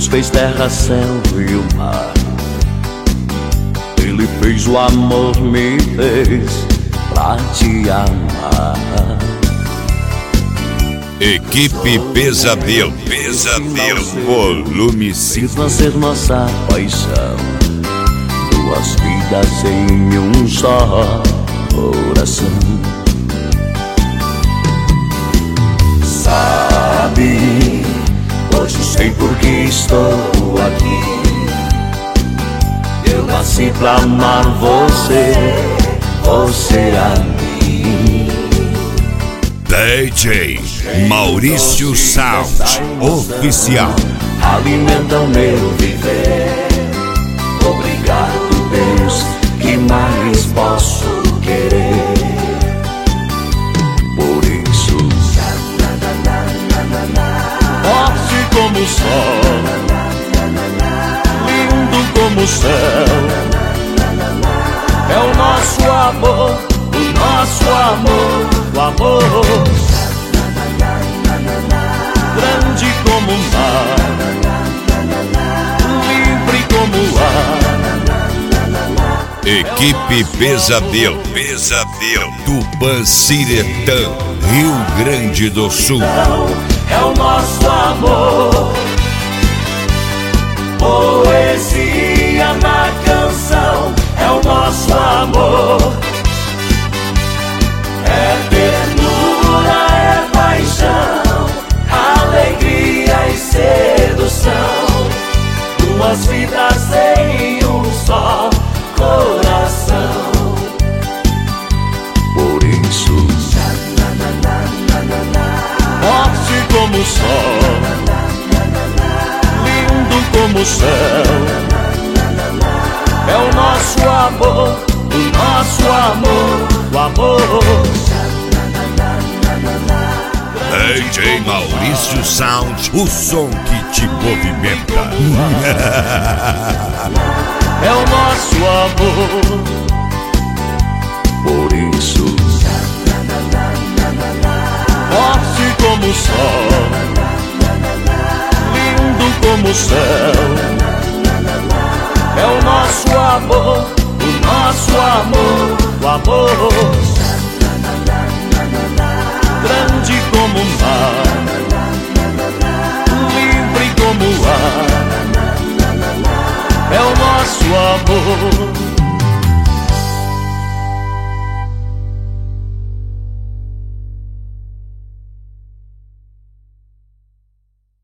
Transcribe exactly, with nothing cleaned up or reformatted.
Deus fez terra, céu e o mar. Ele fez o amor, me fez pra te amar. Equipe Pesadelo, Pesadelo, volume cinco. Fez nascer nossa paixão, duas vidas em um só coração. Sabe, hoje sei por que estou aqui. Eu nasci pra amar você, você a mim. D J Maurício Sound Oficial. Alimentam meu viver. Obrigado, Deus, que mais posso querer? Por isso, forte como o sol, lindo como o céu, é o nosso amor, o nosso amor, o amor, grande como o mar, livre como o ar. Equipe Pesadelo, Pesadelo, Tupanciretã, Rio Grande do Sul. É o nosso amor, poesia na canção. É o nosso amor, é ternura, é paixão, alegria e sedução. Duas vidas em um só coração. Por isso, forte como o sol, lindo como o céu, é o nosso amor, o nosso amor, o amor. D J Maurício Sound, o som que te movimenta. É o nosso amor. Por isso, forte como o sol, lindo como o céu, é o nosso amor, o nosso amor, o amor, grande como o mar, livre como o ar, é o nosso amor.